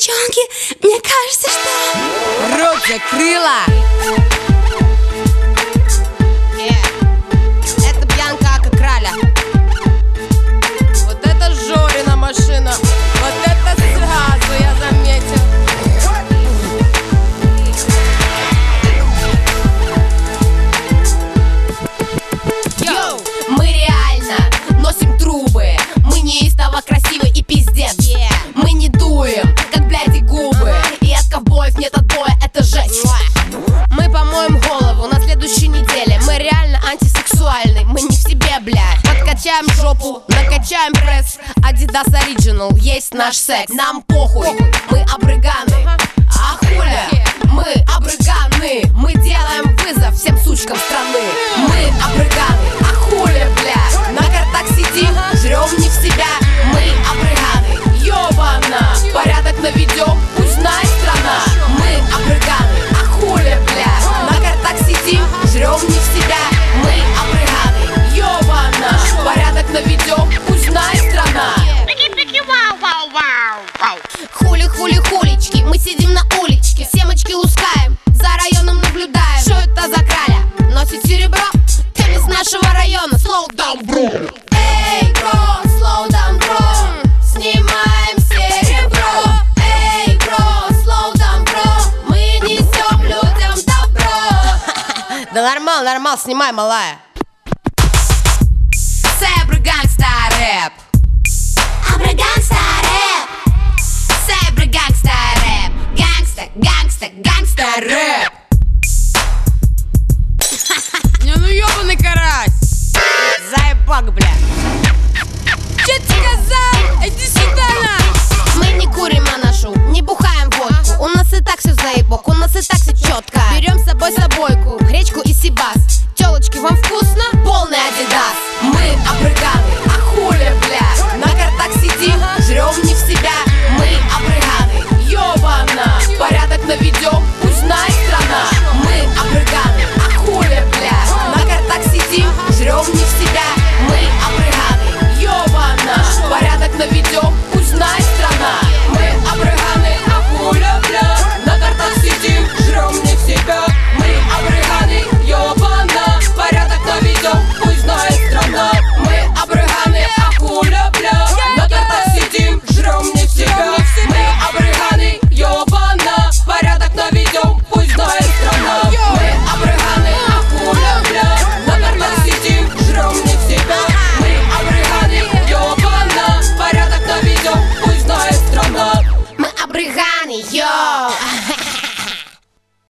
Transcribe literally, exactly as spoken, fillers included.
Девчонки, мне кажется, что... Рот закрыла! Yeah. Это Бьянка Ака Краля. Вот это Жорина машина. Вот это сразу я заметил. Йоу, мы реально носим трубы. Мы неистово красивы и пиздец. Yeah. Мы не дуем, как бляди губы. И от ковбоев нет отбоя, это жесть. Мы помоем голову на следующей неделе. Мы реально антисексуальны, мы не в себе, блядь. Подкачаем жопу, накачаем пресс. Adidas Original, есть наш секс. Нам похуй, мы обрыганы. А хуля, мы обрыганы. Мы делаем вызов всем сучкам страны. Мы обрыганы, а хуля, бля. На картах сидим, жрем не в себя. Мы обрыганы, ёбана. Порядок наведем, пусть знает страна. Мы обрыганы, а хуля, бля. На картах сидим, жрем не в себя. Мы обрыганы, ёбана. Порядок наведем, пусть знает страна. Хули-хули-хулички, мы сидим на уличке. Семочки лускаем, за районом наблюдаем. Что это за краля? Носит серебро, кем из нашего района. Slow down, bro. Эй, бро, slow down, bro. Снимаем серебро. Эй, бро, slow down, bro. Мы несем людям добро. Да нормал, нормал, снимай, малая. Сэбры гангста рэп. Абры гангста рэп. Сэбры гангста рэп. Гангста, гангста, гангста рэп. Не, ну ёбаный карась. Заебак, бля. Че ты сказал? Иди сюда, на. Мы не курим анашу, не бухаем водку. У нас и так все заебок, у нас и так все четко. Берем с собой собойку, гречку и сибас. Телочки, вам вкусно? Полный Adidas. Мы обрыганы, а хуля, бля. На картах сидим, жрем не в себя. Мы обрыганы, ёбана. Порядок наведем, пусть знает страна. Мы обрыганы, а хуля, бля. На картах сидим, жрем не в себя. Мы обрыганы, ёбана. Порядок наведем, пусть знает страна. Мы обрыганы, а хуля, бля. На картах сидим, жрем не в себя. Мы обрыганы, ёбана. Порядок наведем, пусть знает страна. Мы обрыганы, а хуля, бля. На картах сидим, жрем не в себя. Мы обрыганы, ёбана. Порядок наведем, пусть знает страна. Мы обрыганы, а хуля, бля. На картах сидим, жрем не в себя. Мы обрыганы, ёбана. Порядок наведем, пусть знает страна. Мы обрыганы, йо.